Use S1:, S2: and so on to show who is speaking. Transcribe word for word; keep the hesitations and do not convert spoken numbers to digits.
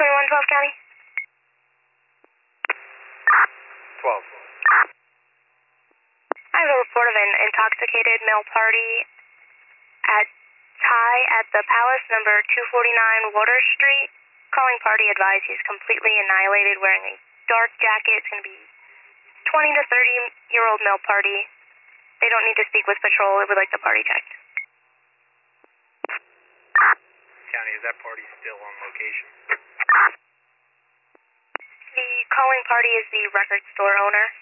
S1: twenty-one twelve County.
S2: twelve.
S1: I have a report of an intoxicated male party at Thai at the Palace, number two forty-nine Water Street. Calling party advised he's completely annihilated, wearing a dark jacket. It's going to be twenty to thirty year old male party. They don't need to speak with patrol. They would like the party checked.
S2: County, is that party still on location?
S1: The calling party is the record store owner.